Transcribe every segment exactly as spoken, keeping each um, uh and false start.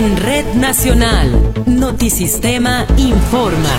En Red Nacional, Notisistema informa.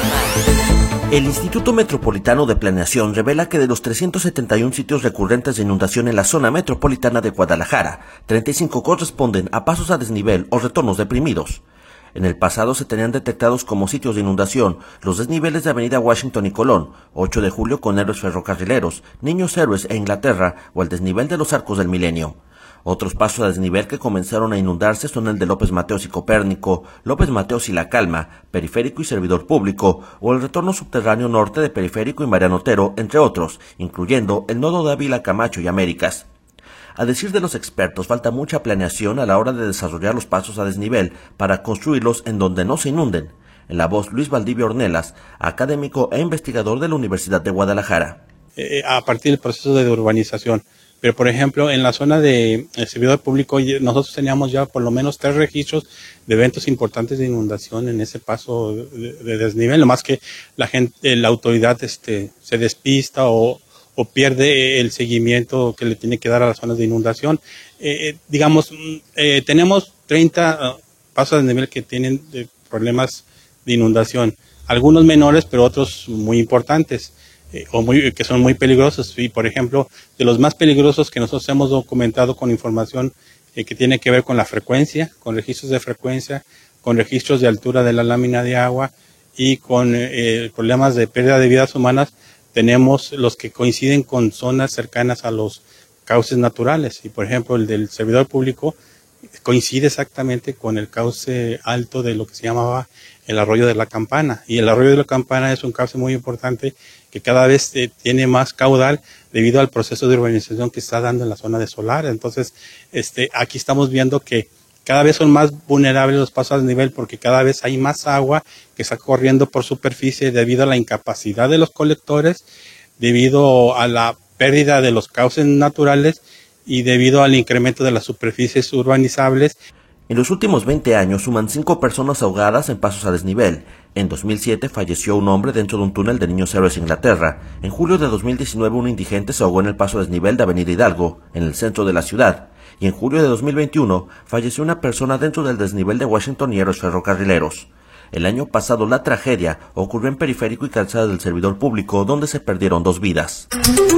El Instituto Metropolitano de Planeación revela que de los trescientos setenta y un sitios recurrentes de inundación en la zona metropolitana de Guadalajara, treinta y cinco corresponden a pasos a desnivel o retornos deprimidos. En el pasado se tenían detectados como sitios de inundación los desniveles de Avenida Washington y Colón, ocho de julio con héroes ferrocarrileros, Niños Héroes e Inglaterra o el desnivel de los Arcos del Milenio. Otros pasos a desnivel que comenzaron a inundarse son el de López Mateos y Copérnico, López Mateos y La Calma, Periférico y Servidor Público, o el retorno subterráneo norte de Periférico y Mariano Otero, entre otros, incluyendo el nodo de Ávila, Camacho y Américas. A decir de los expertos, falta mucha planeación a la hora de desarrollar los pasos a desnivel para construirlos en donde no se inunden. En la voz, Luis Valdivia Ornelas, académico e investigador de la Universidad de Guadalajara. Eh, a partir del proceso de urbanización. Pero, por ejemplo, en la zona de el servidor público, nosotros teníamos ya por lo menos tres registros de eventos importantes de inundación en ese paso de, de desnivel, no más que la gente, la autoridad este, se despista o, o pierde el seguimiento que le tiene que dar a las zonas de inundación. Eh, digamos, eh, tenemos treinta uh, pasos de desnivel que tienen de problemas de inundación, algunos menores, pero otros muy importantes. Eh, o muy, que son muy peligrosos, y por ejemplo, de los más peligrosos que nosotros hemos documentado con información eh, que tiene que ver con la frecuencia, con registros de frecuencia, con registros de altura de la lámina de agua y con eh, problemas de pérdida de vidas humanas, tenemos los que coinciden con zonas cercanas a los cauces naturales, y por ejemplo el del servidor público coincide exactamente con el cauce alto de lo que se llamaba el arroyo de la Campana, y el arroyo de la Campana es un cauce muy importante que cada vez eh, tiene más caudal debido al proceso de urbanización que está dando en la zona de Solar. Entonces, este, aquí estamos viendo que cada vez son más vulnerables los pasos a desnivel porque cada vez hay más agua que está corriendo por superficie debido a la incapacidad de los colectores, debido a la pérdida de los cauces naturales y debido al incremento de las superficies urbanizables. En los últimos veinte años suman cinco personas ahogadas en pasos a desnivel. En dos mil siete falleció un hombre dentro de un túnel de Niños Héroes, Inglaterra. En julio de dos mil diecinueve un indigente se ahogó en el paso a desnivel de Avenida Hidalgo, en el centro de la ciudad. Y en julio de dos mil veintiuno falleció una persona dentro del desnivel de Washington y héroes ferrocarrileros. El año pasado la tragedia ocurrió en Periférico y Calzada del Servidor Público, donde se perdieron dos vidas.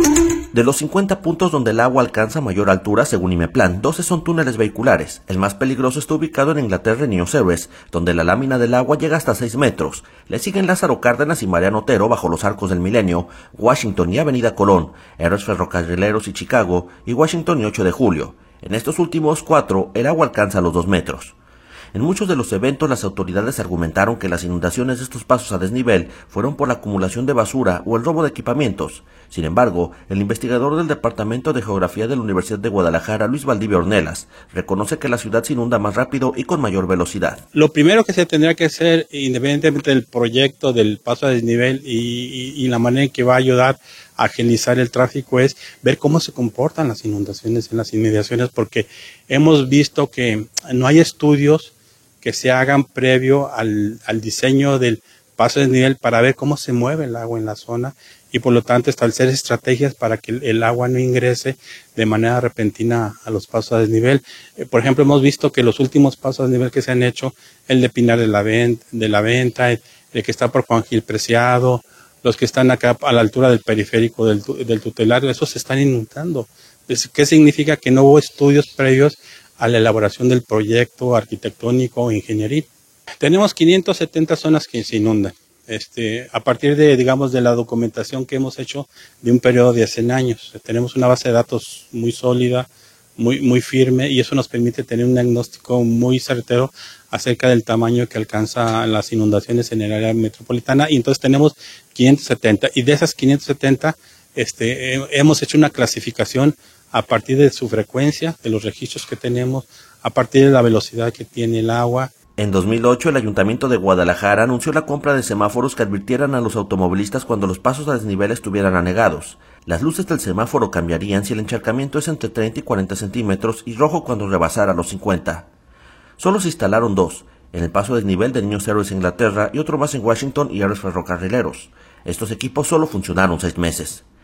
De los cincuenta puntos donde el agua alcanza mayor altura, según Imeplan, doce son túneles vehiculares. El más peligroso está ubicado en Inglaterra, en Niños Héroes, donde la lámina del agua llega hasta seis metros. Le siguen Lázaro Cárdenas y Mariano Otero bajo los Arcos del Milenio, Washington y Avenida Colón, héroes ferrocarrileros y Chicago, y Washington y ocho de julio. En estos últimos cuatro, el agua alcanza los dos metros. En muchos de los eventos, las autoridades argumentaron que las inundaciones de estos pasos a desnivel fueron por la acumulación de basura o el robo de equipamientos. Sin embargo, el investigador del Departamento de Geografía de la Universidad de Guadalajara, Luis Valdivia Ornelas, reconoce que la ciudad se inunda más rápido y con mayor velocidad. Lo primero que se tendría que hacer, independientemente del proyecto del paso a desnivel y, y, y la manera en que va a ayudar a agilizar el tráfico, es ver cómo se comportan las inundaciones en las inmediaciones, porque hemos visto que no hay estudios que se hagan previo al, al diseño del paso de desnivel para ver cómo se mueve el agua en la zona y por lo tanto establecer estrategias para que el, el agua no ingrese de manera repentina a los pasos a desnivel. Eh, por ejemplo, hemos visto que los últimos pasos a desnivel que se han hecho, el de Pinar de la Venta, de la Venta, el, el que está por Juan Gil Preciado, los que están acá a la altura del periférico del, del tutelario, esos se están inundando. ¿Qué significa? Que no hubo estudios previos a la elaboración del proyecto arquitectónico o ingenieril. Tenemos quinientas setenta zonas que se inundan, este, a partir de, digamos, de la documentación que hemos hecho de un periodo de cien años. Tenemos una base de datos muy sólida, muy, muy firme, y eso nos permite tener un diagnóstico muy certero acerca del tamaño que alcanzan las inundaciones en el área metropolitana, y entonces tenemos quinientas setenta, y de esas quinientas setenta este, hemos hecho una clasificación a partir de su frecuencia, de los registros que tenemos, a partir de la velocidad que tiene el agua. En dos mil ocho, el Ayuntamiento de Guadalajara anunció la compra de semáforos que advirtieran a los automovilistas cuando los pasos a desnivel estuvieran anegados. Las luces del semáforo cambiarían si el encharcamiento es entre treinta y cuarenta centímetros y rojo cuando rebasara los cincuenta. Solo se instalaron dos, en el paso a desnivel de Niños Héroes, Inglaterra, y otro más en Washington y héroes ferrocarrileros. Estos equipos solo funcionaron seis meses.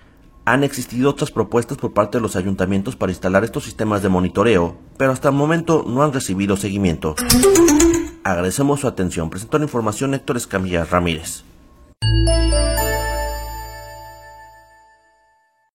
Han existido otras propuestas por parte de los ayuntamientos para instalar estos sistemas de monitoreo, pero hasta el momento no han recibido seguimiento. Agradecemos su atención. Presentó la información Héctor Escamilla Ramírez.